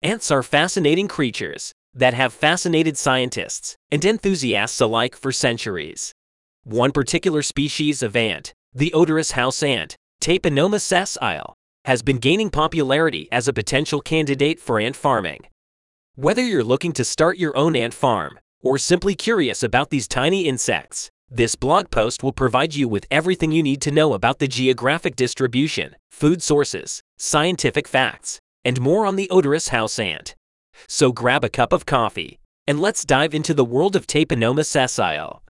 Ants are fascinating creatures that have fascinated scientists and enthusiasts alike for centuries. One particular species of ant, the odorous house ant, Tapenomys sessile, has been gaining popularity as a potential candidate for ant farming. Whether you're looking to start your own ant farm or simply curious about these tiny insects, this blog post will provide you with everything you need to know about the geographic distribution, food sources, scientific facts, and more on the odorous house ant. So grab a cup of coffee and let's dive into the world of Tapenomys sessile.